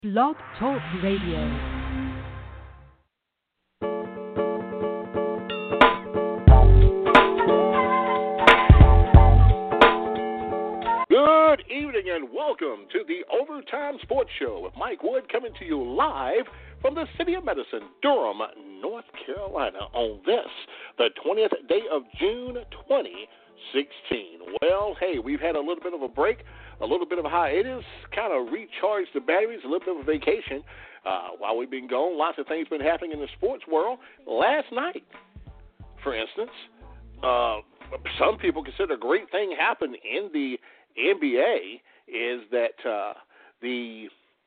Blog Talk Radio. Good evening and welcome to the Overtime Sports Show with Mike Wood coming to you live from the City of Medicine, Durham, North Carolina on this, the 20th day of June 2016. Well, hey, we've had a little bit of a break, a little bit of a hiatus, kind of recharged the batteries, a little bit of a vacation while we've been gone. Lots of things been happening in the sports world. Last night, for instance, some people consider a great thing happened in the NBA is that the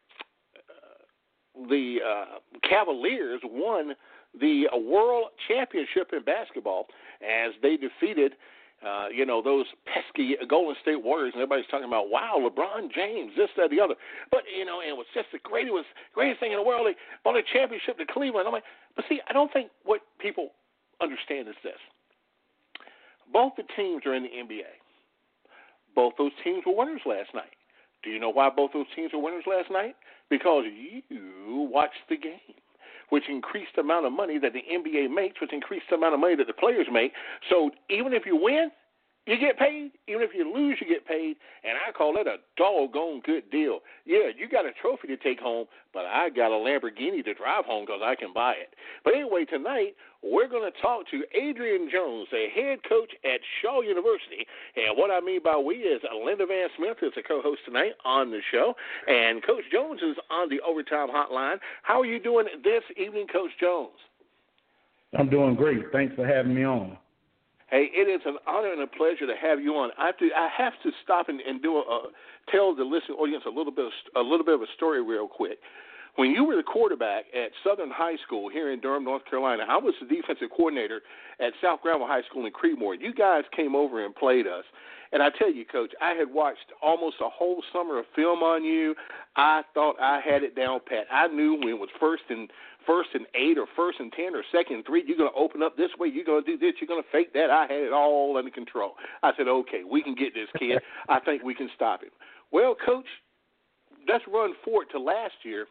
Cavaliers won the World Championship in basketball as they defeated, those pesky Golden State Warriors. And everybody's talking about, wow, LeBron James, this, that, the other. But, and it was just the greatest thing in the world. They won a championship to Cleveland. I'm like, but see, I don't think what people understand is this. Both the teams are in the NBA. Both those teams were winners last night. Do you know why both those teams were winners last night? Because you watched the game, which increased the amount of money that the NBA makes, which increased the amount of money that the players make. So even if you win, you get paid. Even if you lose, you get paid. And I call it a doggone good deal. Yeah, you got a trophy to take home, but I got a Lamborghini to drive home because I can buy it. But anyway, tonight we're going to talk to Adrian Jones, the head coach at Shaw University. And what I mean by we is Linda Van Smith is the co-host tonight on the show. And Coach Jones is on the Overtime Hotline. How are you doing this evening, Coach Jones? I'm doing great. Thanks for having me on. Hey, it is an honor and a pleasure to have you on. I have to stop and tell the listening audience a little bit of a story real quick. When you were the quarterback at Southern High School here in Durham, North Carolina, I was the defensive coordinator at South Granville High School in Creedmoor. You guys came over and played us. And I tell you, Coach, I had watched almost a whole summer of film on you. I thought I had it down pat. I knew when it was first and 8 or first and 10 or second and 3, you're going to open up this way, you're going to do this, you're going to fake that. I had it all under control. I said, okay, we can get this kid. I think we can stop him. Well, Coach, let's run forward to last year.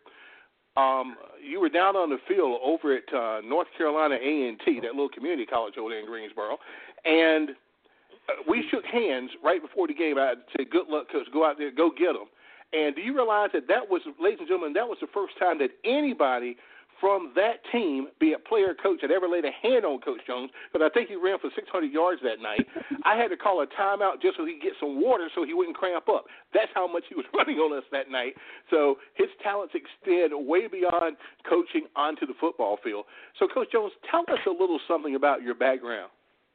You were down on the field over at North Carolina A&T, that little community college over there in Greensboro, and we shook hands right before the game. I said, good luck, Coach. Go out there, go get them. And do you realize that was, ladies and gentlemen, that was the first time that anybody from that team, be it player or coach, had ever laid a hand on Coach Jones, because I think he ran for 600 yards that night. I had to call a timeout just so he could get some water so he wouldn't cramp up. That's how much he was running on us that night. So his talents extend way beyond coaching onto the football field. So, Coach Jones, tell us a little something about your background.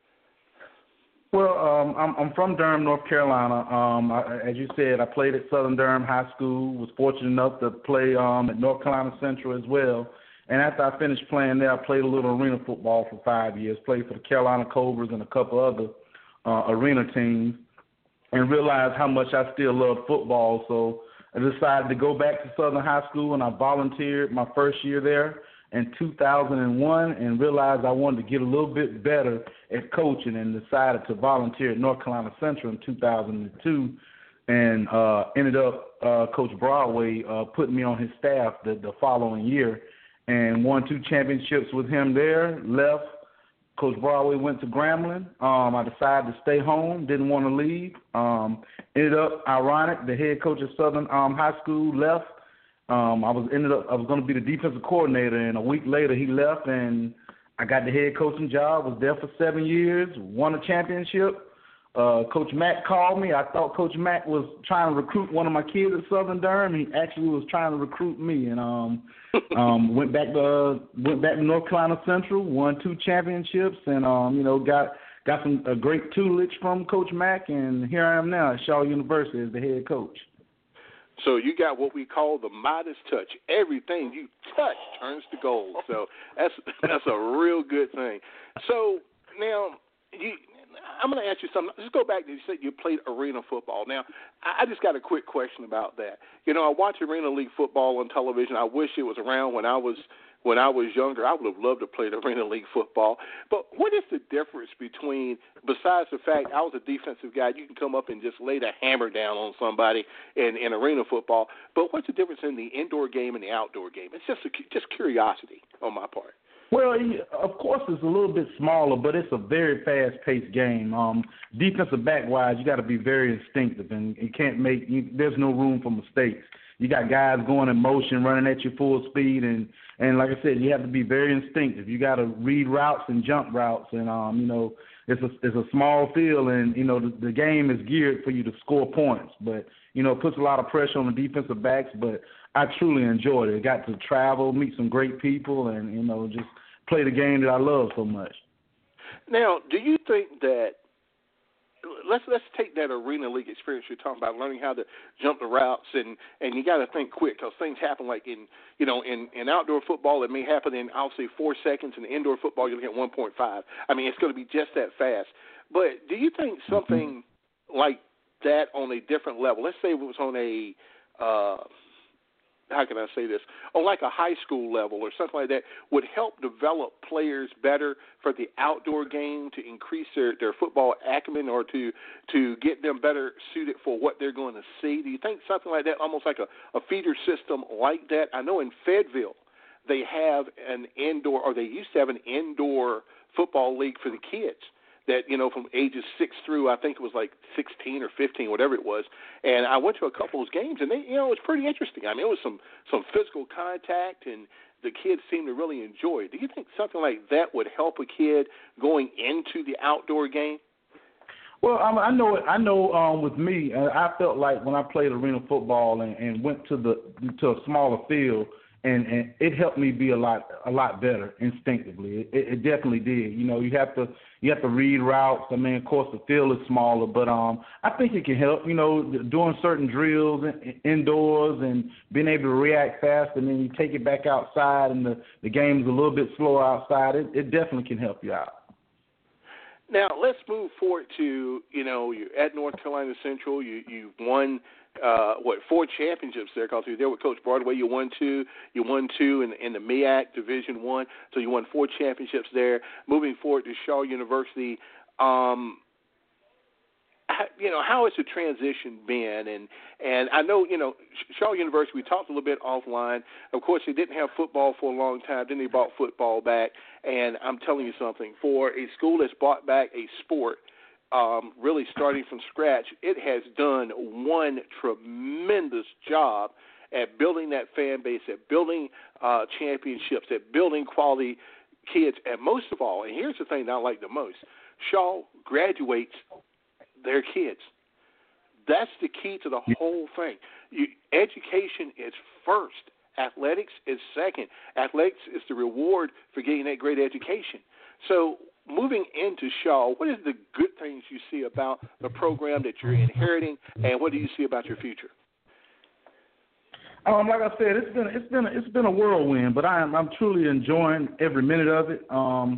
Well, I'm from Durham, North Carolina. As you said, I played at Southern Durham High School, was fortunate enough to play at North Carolina Central as well. And after I finished playing there, I played a little arena football for 5 years, played for the Carolina Cobras and a couple other arena teams, and realized how much I still love football. So I decided to go back to Southern High School, and I volunteered my first year there in 2001 and realized I wanted to get a little bit better at coaching and decided to volunteer at North Carolina Central in 2002 and ended up Coach Broadway putting me on his staff the following year and won 2 championships with him there, left. Coach Broadway went to Grambling. I decided to stay home, didn't want to leave. Ended up, ironic, the head coach of Southern High School left. I was going to be the defensive coordinator, and a week later he left, and I got the head coaching job. Was there for 7 years, won a championship. Coach Mack called me. I thought Coach Mack was trying to recruit one of my kids at Southern Durham. He actually was trying to recruit me, and went back to North Carolina Central, won 2 championships, and got some great tutelage from Coach Mack, and here I am now at Shaw University as the head coach. So you got what we call the Midas touch. Everything you touch turns to gold. So that's a real good thing. So now I'm going to ask you something. Let's go back to you said you played arena football. Now, I just got a quick question about that. I watch Arena League football on television. I wish it was around when I was when I was younger, I would have loved to play the Arena League football. But what is the difference between, besides the fact I was a defensive guy, you can come up and just lay the hammer down on somebody in arena football, but what's the difference in the indoor game and the outdoor game? It's just curiosity on my part. Well, of course, it's a little bit smaller, but it's a very fast-paced game. Defensive back-wise, you got to be very instinctive, and you can't there's no room for mistakes. You got guys going in motion, running at you full speed, and like I said, you have to be very instinctive. You got to read routes and jump routes, and it's a small field, and the game is geared for you to score points, but it puts a lot of pressure on the defensive backs. But I truly enjoyed it. I got to travel, meet some great people, and just play the game that I love so much. Now, do you think that let's take that Arena League experience you're talking about, learning how to jump the routes, and you got to think quick because things happen like in outdoor football it may happen in, I'll say, 4 seconds. In indoor football you'll get 1.5. I mean, it's going to be just that fast. But do you think something like that on a different level, let's say it was on a how can I say this, on like a high school level or something like that, would help develop players better for the outdoor game to increase their football acumen or to get them better suited for what they're going to see? Do you think something like that, almost like a feeder system like that? I know in Fayetteville they have an indoor, or they used to have an indoor football league for the kids that, from ages 6 through, I think it was like 16 or 15, whatever it was. And I went to a couple of those games, and it was pretty interesting. I mean, it was some physical contact, and the kids seemed to really enjoy it. Do you think something like that would help a kid going into the outdoor game? Well, I know. With me, I felt like when I played arena football and went to a smaller field, and it helped me be a lot better instinctively. It definitely did. You have to read routes. I mean, of course, the field is smaller, but I think it can help. Doing certain drills indoors and being able to react fast, and then you take it back outside, and the game's a little bit slower outside. It definitely can help you out. Now let's move forward to you're at North Carolina Central. You've won 4 championships there? Because you were there with Coach Broadway. You won 2. You won 2 in the MEAC Division I. So you won 4 championships there. Moving forward to Shaw University, how has the transition been? And I know, Shaw University, we talked a little bit offline. Of course, they didn't have football for a long time. Then they brought football back. And I'm telling you something, for a school that's brought back a sport, really starting from scratch, it has done one tremendous job at building that fan base, at building championships, at building quality kids. And most of all, and here's the thing that I like the most, Shaw graduates their kids. That's the key to the whole thing. Education is first. Athletics is second. Athletics is the reward for getting that great education. So moving into Shaw, what is the good things you see about the program that you're inheriting, and what do you see about your future? Like I said, it's been a whirlwind, but I'm truly enjoying every minute of it.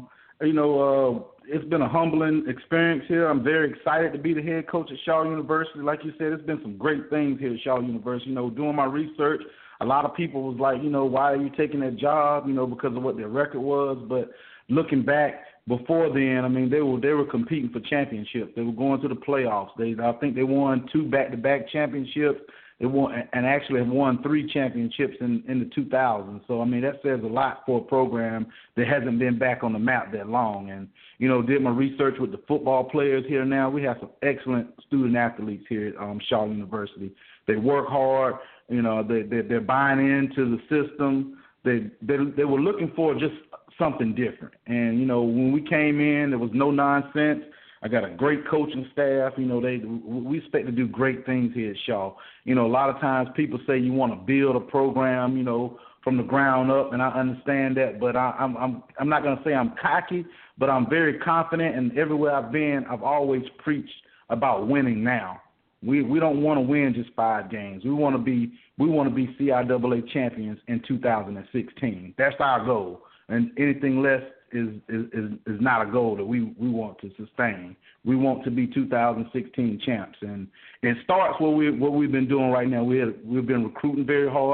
It's been a humbling experience here. I'm very excited to be the head coach at Shaw University. Like you said, there's been some great things here at Shaw University. Doing my research, a lot of people was like, why are you taking that job? Because of what their record was. But looking back, before then, I mean, they were competing for championships. They were going to the playoffs. I think they won 2 back-to-back championships. They won, and actually have won 3 championships in the 2000s. So, I mean, that says a lot for a program that hasn't been back on the map that long. And, did my research with the football players here now. We have some excellent student athletes here at Shaw University. They work hard. They're buying into the system. They were looking for just something different. And, when we came in, there was no nonsense. I got a great coaching staff. We expect to do great things here at Shaw. A lot of times people say you want to build a program, from the ground up, and I understand that. But I'm not going to say I'm cocky, but I'm very confident. And everywhere I've been, I've always preached about winning now. We don't want to win just 5 games. We want to be CIAA champions in 2016. That's our goal. And anything less is not a goal that we want to sustain. We want to be 2016 champs, and it starts what we've been doing right now. We've been recruiting very hard.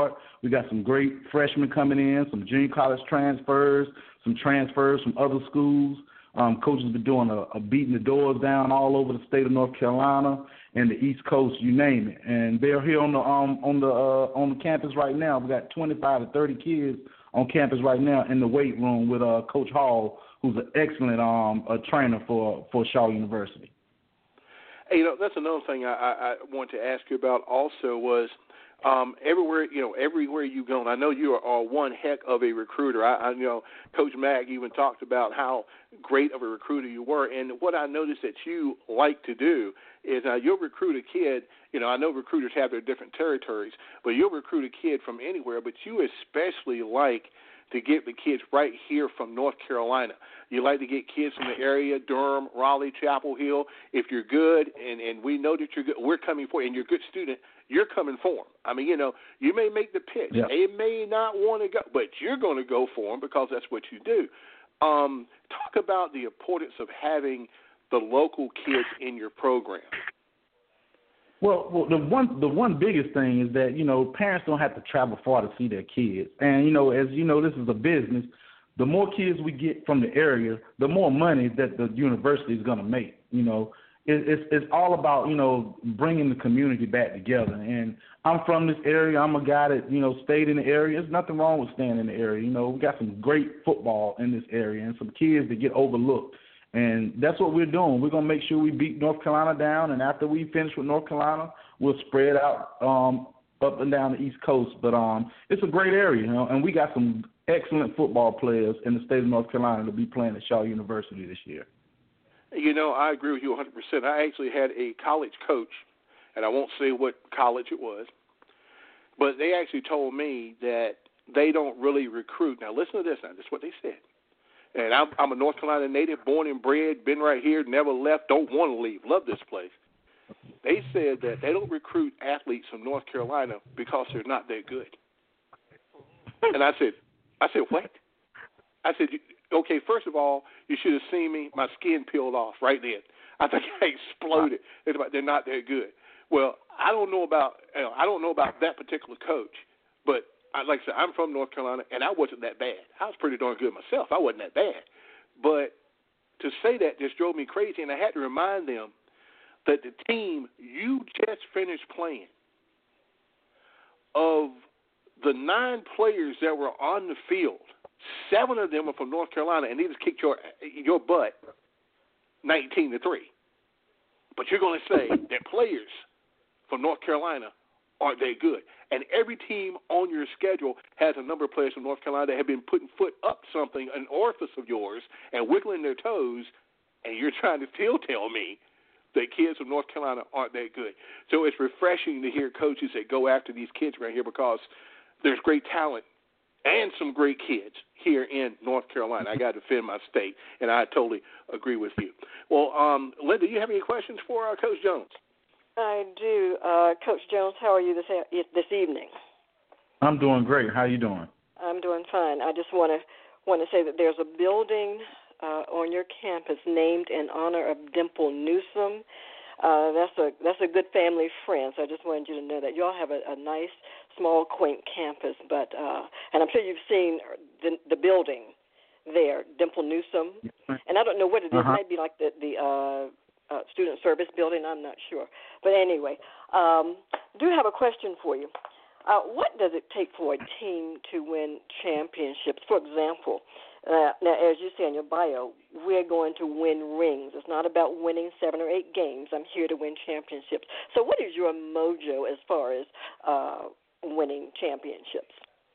We got some great freshmen coming in, some junior college transfers, some transfers from other schools. Coaches been doing a beating the doors down all over the state of North Carolina and the East Coast, you name it. And they're here on the campus right now. We got 25 to 30 kids on campus right now in the weight room with Coach Hall, who's an excellent trainer for Shaw University. Hey, that's another thing I want to ask you about also was everywhere you go, and I know you are one heck of a recruiter. I know Coach Mack even talked about how great of a recruiter you were, and what I noticed that you like to do is you'll recruit a kid. I know recruiters have their different territories, but you'll recruit a kid from anywhere, but you especially like to get the kids right here from North Carolina. You like to get kids from the area, Durham, Raleigh, Chapel Hill. If you're good, and we know that you're good, we're coming for you, and you're a good student, you're coming for them. I mean, you may make the pitch. Yep. They may not want to go, but you're going to go for them because that's what you do. Talk about the importance of having the local kids in your program. Well, the one biggest thing is that, parents don't have to travel far to see their kids. And, as you know, this is a business. The more kids we get from the area, the more money that the university is going to make. It's all about, bringing the community back together. And I'm from this area. I'm a guy that, stayed in the area. There's nothing wrong with staying in the area. We got some great football in this area and some kids that get overlooked. And that's what we're doing. We're going to make sure we beat North Carolina down, and after we finish with North Carolina, we'll spread out up and down the East Coast. But it's a great area, and we got some excellent football players in the state of North Carolina to be playing at Shaw University this year. I agree with you 100%. I actually had a college coach, and I won't say what college it was, but they actually told me that they don't really recruit. Now, listen to this now. This is what they said. And I'm a North Carolina native, born and bred, been right here, never left, don't want to leave, love this place. They said that they don't recruit athletes from North Carolina because they're not that good. And I said, what? I said, okay, first of all, you should have seen me. My skin peeled off right then. I think I exploded. They're not that good. Well, I don't know about that particular coach, but like I said, I'm from North Carolina, and I wasn't that bad. I was pretty darn good myself. I wasn't that bad. But to say that just drove me crazy, and I had to remind them that the team you just finished playing, of the 9 players that were on the field, 7 of them are from North Carolina, and they just kicked your butt 19-3. But you're going to say that players from North Carolina aren't they good? And every team on your schedule has a number of players from North Carolina that have been putting foot up something, an orifice of yours, and wiggling their toes, and you're trying to still tell me that kids from North Carolina aren't that good. So it's refreshing to hear coaches that go after these kids right here because there's great talent and some great kids here in North Carolina. I got to defend my state, and I totally agree with you. Well, Linda, do you have any questions for Coach Jones? I do. Coach Jones, how are you this evening? I'm doing great. How are you doing? I'm doing fine. I just want to say that there's a building on your campus named in honor of Dimple Newsome. That's a good family friend. So I just wanted you to know that you all have a nice, small, quaint campus. But and I'm sure you've seen the building there, Dimple Newsome. And I don't know what it is. It might be like the student service building. I'm not sure. But anyway, do have a question for you. What does it take for a team to win championships? For example, now, as you say in your bio, we're going to win rings. It's not about winning 7 or 8 games. I'm here to win championships. So what is your mojo as far as winning championships?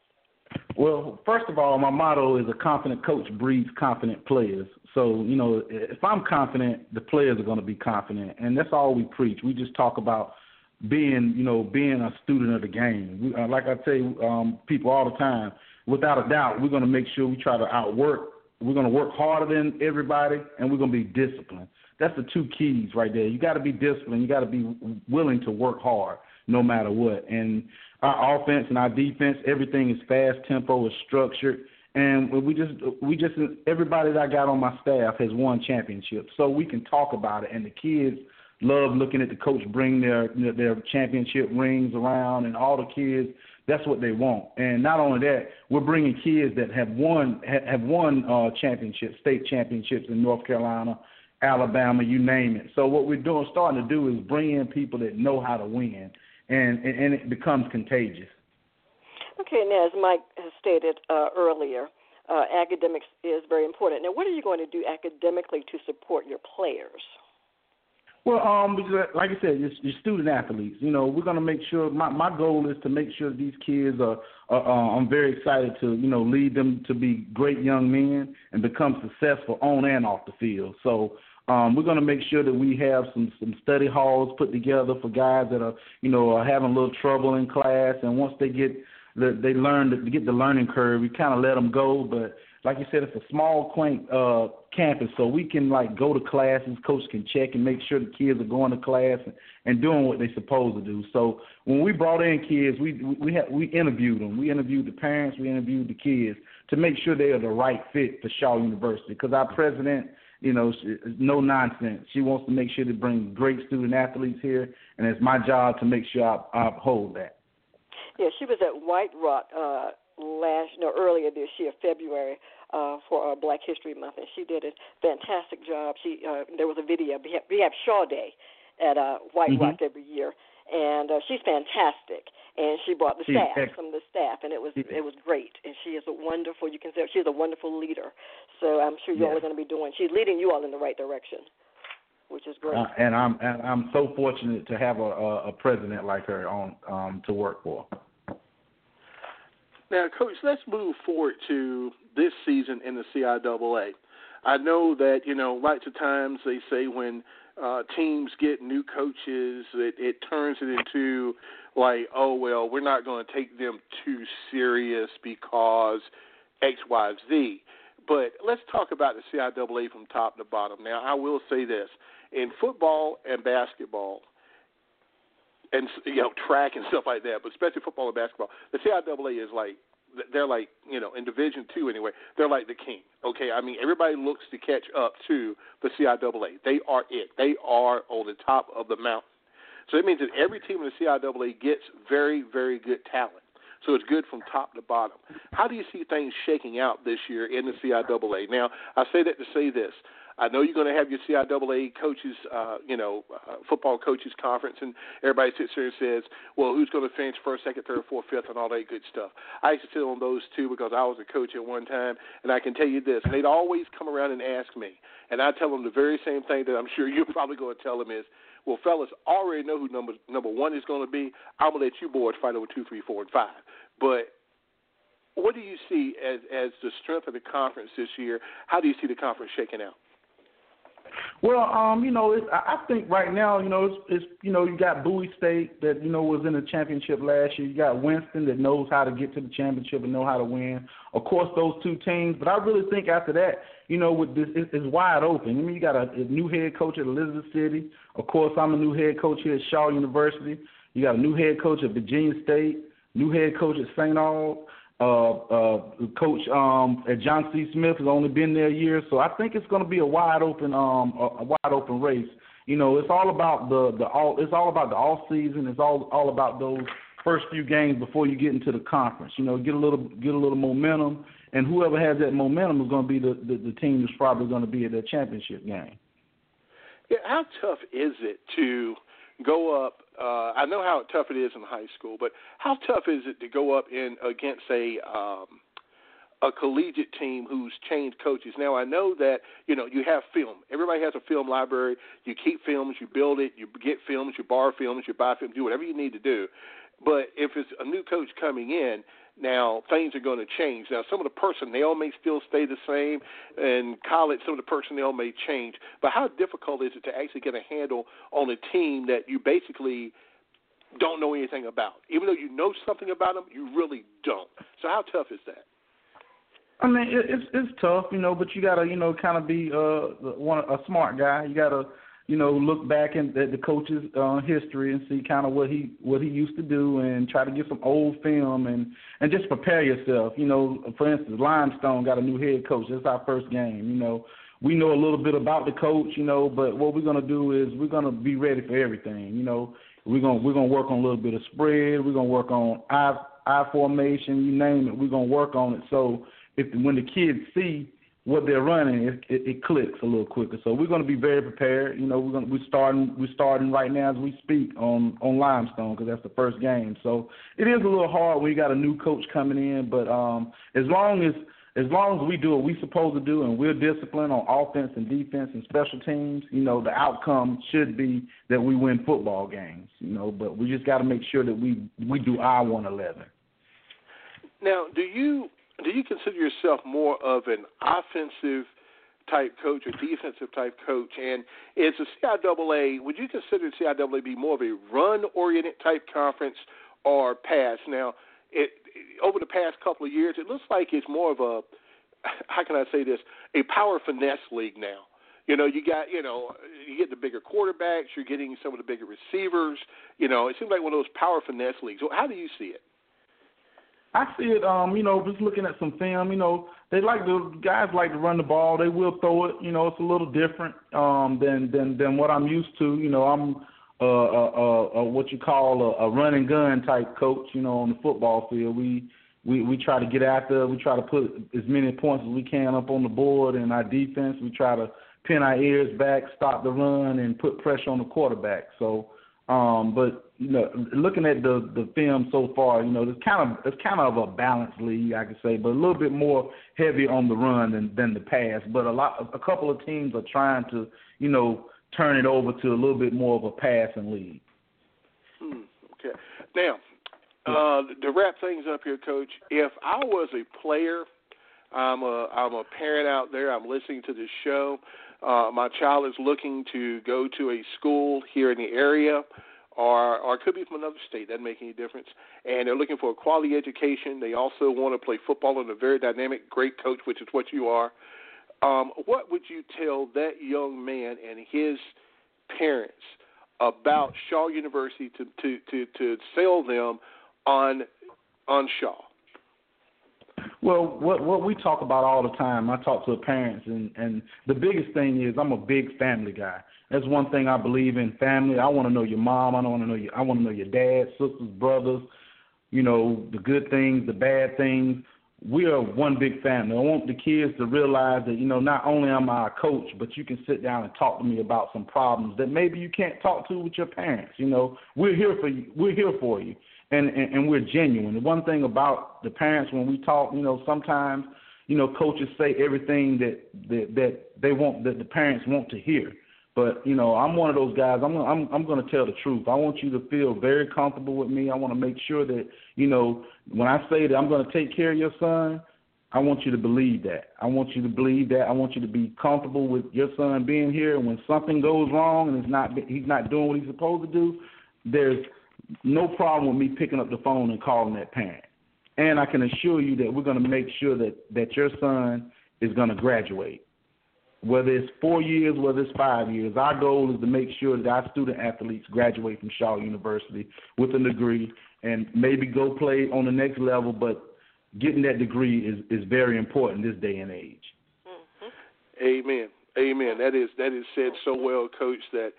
Well, first of all, my motto is a confident coach breeds confident players. So, if I'm confident, the players are going to be confident. And that's all we preach. We just talk about being a student of the game. Like I tell people all the time, without a doubt, we're going to make sure we try to outwork. We're going to work harder than everybody, and we're going to be disciplined. That's the 2 keys right there. You got to be disciplined. You got to be willing to work hard no matter what. And our offense and our defense, everything is fast tempo, is structured. And we just everybody that I got on my staff has won championships, so we can talk about it. And the kids love looking at the coach bring their championship rings around, and all the kids That's what they want. And not only that, we're bringing kids that have won championships, state championships in North Carolina, Alabama, you name it. So what we're starting to do is bring in people that know how to win, and it becomes contagious. Okay, now as Mike has stated earlier, academics is very important. Now, what are you going to do academically to support your players? Well, because like I said, you're student athletes. You know, we're going to make sure. My goal is to make sure these kids are. I'm very excited to lead them to be great young men and become successful on and off the field. So we're going to make sure that we have some study halls put together for guys that are having a little trouble in class, and once they get the learning curve, we kind of let them go. But like you said, it's a small, quaint campus, so we can go to classes. Coach can check and make sure the kids are going to class and doing what they're supposed to do. So when we brought in kids, we interviewed them. We interviewed the parents. We interviewed the kids to make sure they are the right fit for Shaw University. Because our president, no nonsense. She wants to make sure to bring great student athletes here, and it's my job to make sure I uphold that. Yeah, she was at White Rock earlier this year, February, for Black History Month, and she did a fantastic job. There was a video. We have Shaw Day at White Rock every year, and she's fantastic. And she brought some of the staff, and it was great. And she is you can say she's a wonderful leader. So I'm sure you all are going to be she's leading you all in the right direction, which is great. And I'm so fortunate to have a president like her on to work for. Now, Coach, let's move forward to this season in the CIAA. I know that, lots of times they say when teams get new coaches, it turns it into oh, well, we're not going to take them too serious because X, Y, Z. But let's talk about the CIAA from top to bottom. Now, I will say this. In football and basketball, and track and stuff like that, but especially football and basketball, the CIAA is they're in Division II anyway, they're like the king. Okay, I mean everybody looks to catch up to the CIAA. They are it. They are on the top of the mountain. So it means that every team in the CIAA gets very, very good talent. So it's good from top to bottom. How do you see things shaking out this year in the CIAA? Now, I say that to say this. I know you're going to have your CIAA coaches, football coaches conference, and everybody sits there and says, well, who's going to finish first, second, third, fourth, fifth, and all that good stuff. I used to sit on those too because I was a coach at one time, and I can tell you this, and they'd always come around and ask me, and I tell them the very same thing that I'm sure you're probably going to tell them is, well, fellas, I already know who number one is going to be. I'm going to let you boys fight over 2, 3, 4, and 5. But what do you see as the strength of the conference this year? How do you see the conference shaking out? Well, I think right now, it's you got Bowie State that, was in the championship last year. You got Winston that knows how to get to the championship and know how to win. Of course, those two teams. But I really think after that, with this, it's wide open. I mean, you got a new head coach at Elizabeth City. Of course, I'm a new head coach here at Shaw University. You got a new head coach at Virginia State, new head coach at St. Aug. Coach at John C. Smith has only been there a year, so I think it's going to be a wide open race. It's all about the off season. It's all about those first few games before you get into the conference. Get a little momentum, and whoever has that momentum is going to be the team that's probably going to be at their championship game. Yeah, how tough is it to go up? I know how tough it is in high school, but how tough is it to go up against a collegiate team who's changed coaches? Now, I know that, you have film. Everybody has a film library. You keep films, you build it, you get films, you borrow films, you buy films, do whatever you need to do. But if it's a new coach coming in, now things are going to change. Now, some of the personnel may still stay the same. In college, some of the personnel may change. But how difficult is it to actually get a handle on a team that you basically don't know anything about? Even though you know something about them, you really don't. So how tough is that? I mean, it's tough, but you got to, kind of be a smart guy. You got to, look back at the coach's history and see kind of what he used to do and try to get some old film and just prepare yourself. For instance, Limestone got a new head coach. That's our first game. We know a little bit about the coach, but what we're going to do is we're going to be ready for everything. We're going to work on a little bit of spread. We're going to work on I formation, you name it, we're going to work on it. So when the kids see what they're running, it clicks a little quicker. So we're going to be very prepared. You know, we're starting right now as we speak on Limestone, because that's the first game. So it is a little hard when you got a new coach coming in, but as long as we do what we're supposed to do and we're disciplined on offense and defense and special teams, you know, the outcome should be that we win football games, you know, but we just got to make sure that we do our 111. Now, do you consider yourself more of an offensive type coach or defensive type coach? And is the CIAA, would you consider the CIAA be more of a run-oriented type conference or pass? Now, over the past couple of years, it looks like it's more of a, how can I say this, a power finesse league now. You know, you get the bigger quarterbacks, you're getting some of the bigger receivers. You know, it seems like one of those power finesse leagues. So how do you see it? I see it, you know, just looking at some film, you know, guys like to run the ball. They will throw it. You know, it's a little different than what I'm used to. You know, I'm what you call a run and gun type coach. You know, on the football field, we try to get after. We try to put as many points as we can up on the board. In our defense, we try to pin our ears back, stop the run, and put pressure on the quarterback. So, but you know, looking at the film so far, you know, it's kind of a balanced league, I could say, but a little bit more heavy on the run than the pass. But a couple of teams are trying to, you know, turn it over to a little bit more of a passing league. Okay. Now, to wrap things up here, Coach, if I was a player, I'm a parent out there, I'm listening to this show, my child is looking to go to a school here in the area, or it could be from another state, doesn't make any difference, and they're looking for a quality education. They also want to play football under a very dynamic, great coach, which is what you are. What would you tell that young man and his parents about Shaw University to sell them on Shaw? Well, what we talk about all the time, I talk to the parents, and the biggest thing is I'm a big family guy. That's one thing I believe in, family. I want to know your mom. I want to know your dad, sisters, brothers, you know, the good things, the bad things. We are one big family. I want the kids to realize that, you know, not only am I a coach, but you can sit down and talk to me about some problems that maybe you can't talk to with your parents. You know, we're here for you. We're here for you. And we're genuine. The one thing about the parents when we talk, you know, sometimes, you know, coaches say everything that they want, that the parents want to hear. But, you know, I'm one of those guys. I'm going to tell the truth. I want you to feel very comfortable with me. I want to make sure that, you know, when I say that I'm going to take care of your son, I want you to believe that. I want you to believe that. I want you to be comfortable with your son being here. And when something goes wrong and he's not doing what he's supposed to do, there's no problem with me picking up the phone and calling that parent. And I can assure you that we're going to make sure that your son is going to graduate. Whether it's 4 years, whether it's 5 years, our goal is to make sure that our student athletes graduate from Shaw University with a degree and maybe go play on the next level, but getting that degree is very important this day and age. Mm-hmm. Amen. Amen. That is said so well, Coach, that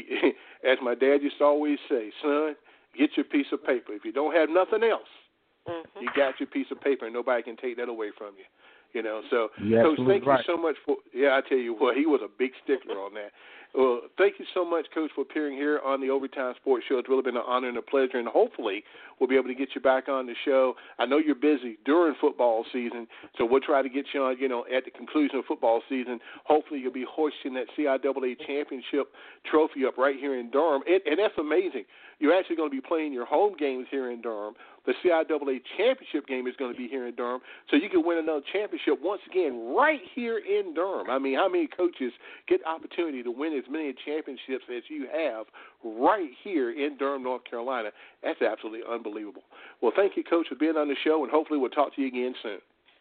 as my dad used to always say, son, get your piece of paper. If you don't have nothing else, you got your piece of paper, and nobody can take that away from you. You know, so Coach, thank you so much for. Yeah, I tell you what, he was a big stickler on that. Well, thank you so much, Coach, for appearing here on the Overtime Sports Show. It's really been an honor and a pleasure, and hopefully we'll be able to get you back on the show. I know you're busy during football season, so we'll try to get you on, you know, at the conclusion of football season. Hopefully you'll be hoisting that CIAA championship trophy up right here in Durham, and that's amazing. You're actually going to be playing your home games here in Durham. The CIAA championship game is going to be here in Durham, so you can win another championship once again right here in Durham. I mean, how many coaches get the opportunity to win as many championships as you have right here in Durham, North Carolina? That's absolutely unbelievable. Well, thank you, Coach, for being on the show, and hopefully we'll talk to you again soon.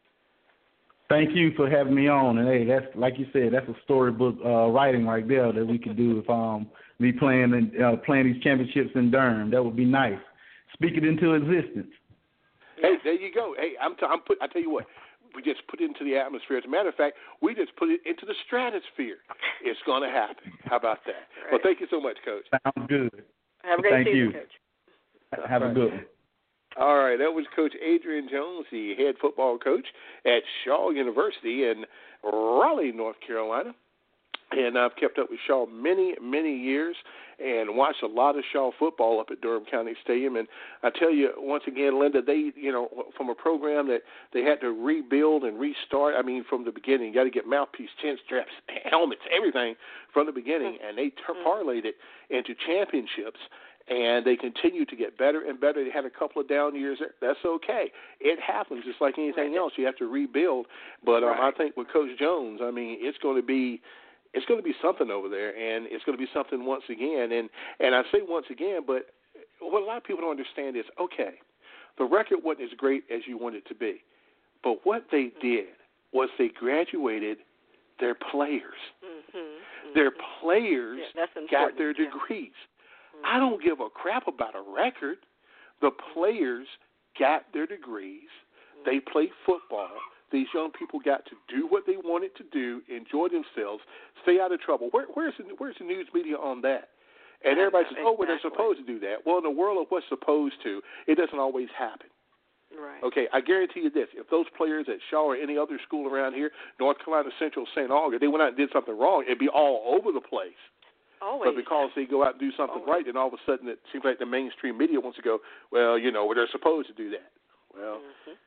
Thank you for having me on. And, hey, that's like you said, that's a storybook writing right there that we could do if me playing these championships in Durham. That would be nice. Speak it into existence. Hey, there you go. Hey, I tell you what, we just put it into the atmosphere. As a matter of fact, we just put it into the stratosphere. It's going to happen. How about that? Right. Well, thank you so much, Coach. Sounds good. Have a great season, Coach. Have a good one. All right, that was Coach Adrian Jones, the head football coach at Shaw University in Raleigh, North Carolina. And I've kept up with Shaw many, many years and watched a lot of Shaw football up at Durham County Stadium. And I tell you, once again, Linda, they, from a program that they had to rebuild and restart, I mean, from the beginning, you got to get mouthpiece, chin straps, helmets, everything from the beginning. And they parlayed it into championships. And they continue to get better and better. They had a couple of down years there. That's okay. It happens just like anything else. You have to rebuild. But I think with Coach Jones, I mean, it's going to be something over there, and it's going to be something once again. And I say once again, but what a lot of people don't understand is, okay, the record wasn't as great as you wanted it to be. But what they did was they graduated their players. Their players got their degrees. I don't give a crap about a record. The players got their degrees. They played football. These young people got to do what they wanted to do, enjoy themselves, stay out of trouble. Where's the news media on that? And everybody says, oh, well, they're supposed to do that. Well, in the world of what's supposed to, it doesn't always happen. Right. Okay, I guarantee you this. If those players at Shaw or any other school around here, North Carolina Central, St. Augustine, they went out and did something wrong, it'd be all over the place. Always. But because they go out and do something right, then all of a sudden it seems like the mainstream media wants to go, well, they're supposed to do that. Well,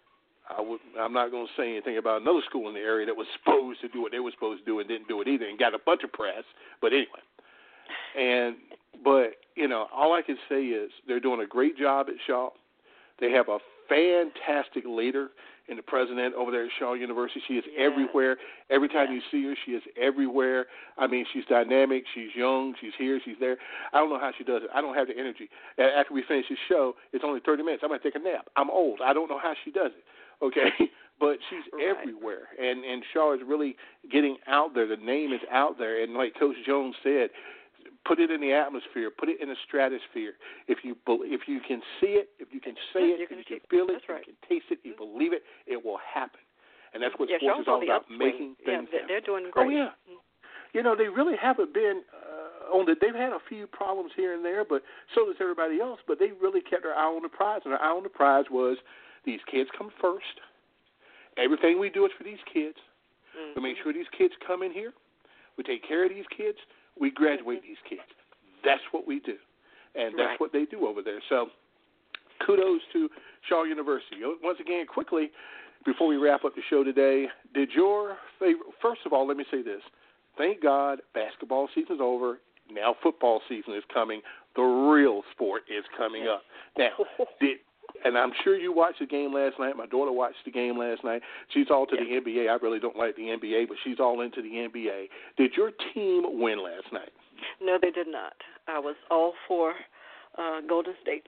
I'm not going to say anything about another school in the area that was supposed to do what they were supposed to do and didn't do it either and got a bunch of press. But anyway, all I can say is they're doing a great job at Shaw. They have a fantastic leader in the president over there at Shaw University. She is everywhere. Every time you see her, she is everywhere. I mean, she's dynamic. She's young. She's here. She's there. I don't know how she does it. I don't have the energy. After we finish this show, it's only 30 minutes. I'm going to take a nap. I'm old. I don't know how she does it. Okay? But she's everywhere. And Shaw is really getting out there. The name is out there. And like Coach Jones said, put it in the atmosphere, put it in the stratosphere. If you can see it, if you can say it, if you can feel it, if you can taste it, you believe it, it will happen. And that's what sports is all about, making things happen. They're doing great. Oh, yeah. They really haven't been they've had a few problems here and there, but so does everybody else, but they really kept their eye on the prize, and their eye on the prize was these kids come first. Everything we do is for these kids. We make sure these kids come in here. We take care of these kids. We graduate these kids. That's what we do, and that's what they do over there. So kudos to Shaw University. Once again, quickly, before we wrap up the show today, did your favorite – first of all, let me say this. Thank God basketball season is over. Now football season is coming. The real sport is coming up. Now, and I'm sure you watched the game last night. My daughter watched the game last night. She's all to the NBA. I really don't like the NBA, but she's all into the NBA. Did your team win last night? No, they did not. I was all for Golden State.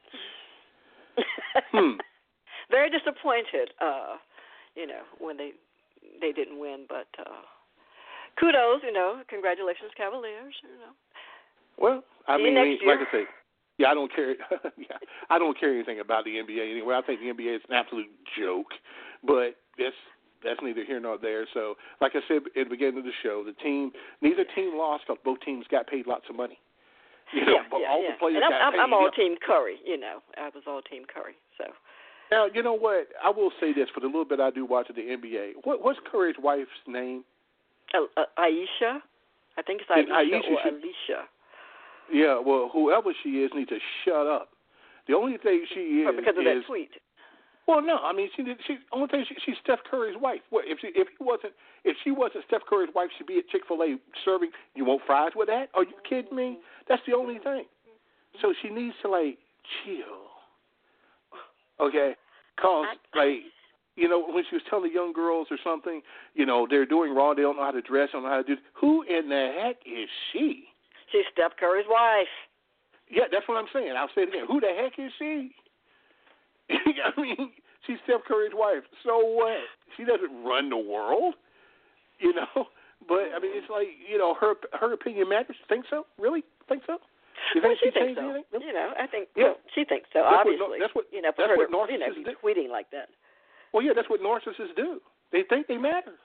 Very disappointed, when they didn't win. But kudos, congratulations, Cavaliers. Well, I mean, next year. like I say. Yeah, I don't care. I don't care anything about the NBA anyway. I think the NBA is an absolute joke, but that's neither here nor there. So, like I said at the beginning of the show, neither team lost because both teams got paid lots of money. All the players got paid. I'm all Team Curry. I was all Team Curry. So. Now, you know what? I will say this for the little bit I do watch of the NBA. What's Curry's wife's name? Aisha. I think it's Aisha or Alicia. Yeah, well, whoever she is needs to shut up. The only thing she is because of that tweet. Well, no, I mean only thing she's Steph Curry's wife. What if she wasn't Steph Curry's wife, she'd be at Chick-fil-A serving. You want fries with that? Are you kidding me? That's the only thing. So she needs to chill. Okay, cause when she was telling the young girls or something, they're doing wrong. They don't know how to dress. Don't know how to do. Who in the heck is she? She's Steph Curry's wife. Yeah, that's what I'm saying. I'll say it again. Who the heck is she? I mean, she's Steph Curry's wife. So what? She doesn't run the world, But, I mean, it's like, her opinion matters. Think so? Really? Think so? You think she thinks so. Anything? I think she thinks so, obviously. That's what narcissists do. Tweeting like that. Well, yeah, that's what narcissists do. They think they matter.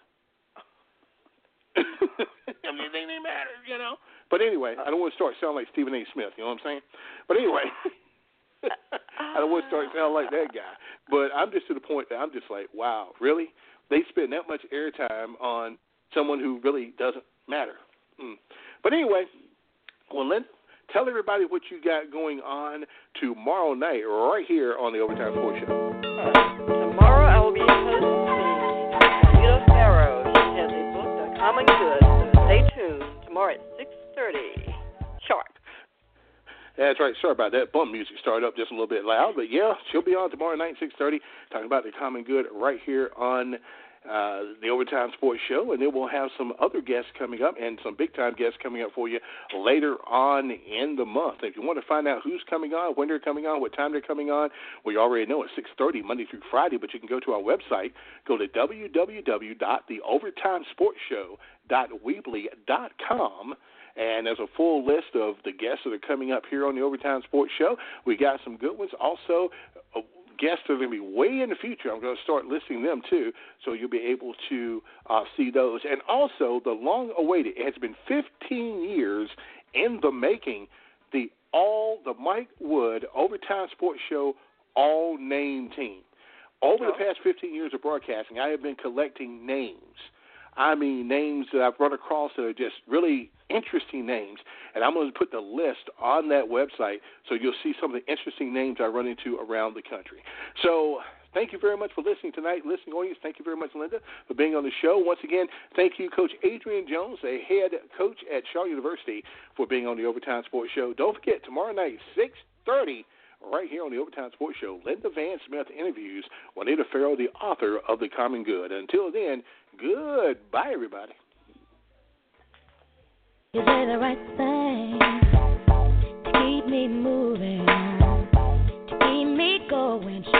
I mean, they think they matter, But anyway, I don't want to start sounding like Stephen A. Smith, you know what I'm saying? But anyway, I don't want to start sounding like that guy. But I'm just to the point that I'm just like, wow, really? They spend that much airtime on someone who really doesn't matter. But anyway, well, Linda, tell everybody what you got going on tomorrow night right here on the Overtime Sports Show. Tomorrow I will be hosting Juanita Farrow. She has a book, The Common Good. So stay tuned tomorrow at 6:30 sharp. That's right. Sorry about that. Bump music started up just a little bit loud. But, yeah, she'll be on tomorrow night, 6:30, talking about the common good right here on the Overtime Sports Show. And then we'll have some other guests coming up and some big-time guests coming up for you later on in the month. If you want to find out who's coming on, when they're coming on, what time they're coming on, well, you already know it's 6:30 Monday through Friday. But you can go to our website, go to www.theovertimesportshow.weebly.com. And there's a full list of the guests that are coming up here on the Overtime Sports Show. We got some good ones. Also, guests that are going to be way in the future. I'm going to start listing them, too, so you'll be able to see those. And also, the long-awaited, it has been 15 years in the making, the Mike Wood Overtime Sports Show all-name team. Over the past 15 years of broadcasting, I have been collecting names. I mean, names that I've run across that are just really interesting names. And I'm going to put the list on that website so you'll see some of the interesting names I run into around the country. So thank you very much for listening tonight. Listening audience, thank you very much, Linda, for being on the show. Once again, thank you, Coach Adrian Jones, the head coach at Shaw University, for being on the Overtime Sports Show. Don't forget, tomorrow night, 6:30, right here on the Overtime Sports Show, Linda Van Smith interviews Juanita Farrow, the author of The Common Good. Until then, goodbye, everybody. You say the right thing to keep me moving, to keep me going.